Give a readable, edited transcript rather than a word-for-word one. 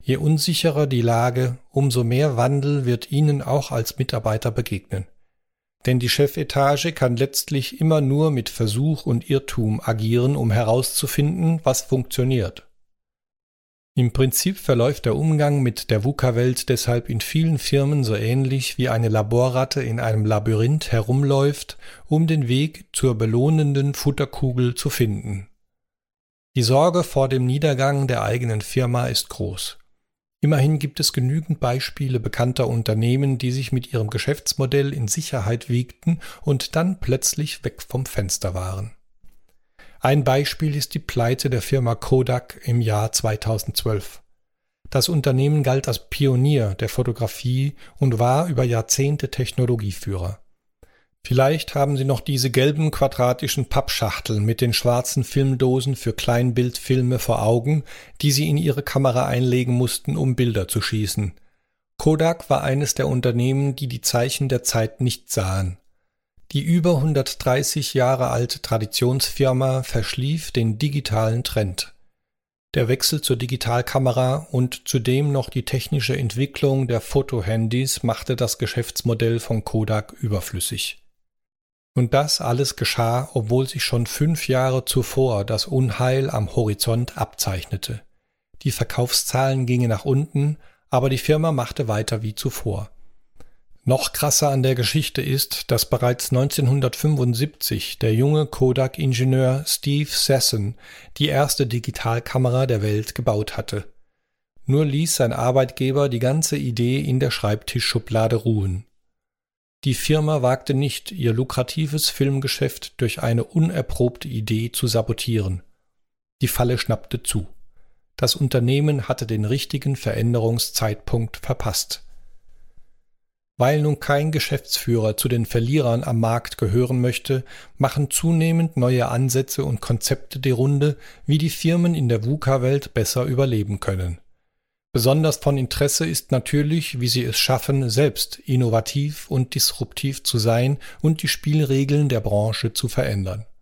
Je unsicherer die Lage, umso mehr Wandel wird Ihnen auch als Mitarbeiter begegnen. Denn die Chefetage kann letztlich immer nur mit Versuch und Irrtum agieren, um herauszufinden, was funktioniert. Im Prinzip verläuft der Umgang mit der VUCA-Welt deshalb in vielen Firmen so ähnlich wie eine Laborratte in einem Labyrinth herumläuft, um den Weg zur belohnenden Futterkugel zu finden. Die Sorge vor dem Niedergang der eigenen Firma ist groß. Immerhin gibt es genügend Beispiele bekannter Unternehmen, die sich mit ihrem Geschäftsmodell in Sicherheit wiegten und dann plötzlich weg vom Fenster waren. Ein Beispiel ist die Pleite der Firma Kodak im Jahr 2012. Das Unternehmen galt als Pionier der Fotografie und war über Jahrzehnte Technologieführer. Vielleicht haben Sie noch diese gelben quadratischen Pappschachteln mit den schwarzen Filmdosen für Kleinbildfilme vor Augen, die Sie in Ihre Kamera einlegen mussten, um Bilder zu schießen. Kodak war eines der Unternehmen, die die Zeichen der Zeit nicht sahen. Die über 130 Jahre alte Traditionsfirma verschlief den digitalen Trend. Der Wechsel zur Digitalkamera und zudem noch die technische Entwicklung der Fotohandys machte das Geschäftsmodell von Kodak überflüssig. Und das alles geschah, obwohl sich schon 5 Jahre zuvor das Unheil am Horizont abzeichnete. Die Verkaufszahlen gingen nach unten, aber die Firma machte weiter wie zuvor. Noch krasser an der Geschichte ist, dass bereits 1975 der junge Kodak-Ingenieur Steve Sasson die erste Digitalkamera der Welt gebaut hatte. Nur ließ sein Arbeitgeber die ganze Idee in der Schreibtischschublade ruhen. Die Firma wagte nicht, ihr lukratives Filmgeschäft durch eine unerprobte Idee zu sabotieren. Die Falle schnappte zu. Das Unternehmen hatte den richtigen Veränderungszeitpunkt verpasst. Weil nun kein Geschäftsführer zu den Verlierern am Markt gehören möchte, machen zunehmend neue Ansätze und Konzepte die Runde, wie die Firmen in der VUCA-Welt besser überleben können. Besonders von Interesse ist natürlich, wie sie es schaffen, selbst innovativ und disruptiv zu sein und die Spielregeln der Branche zu verändern.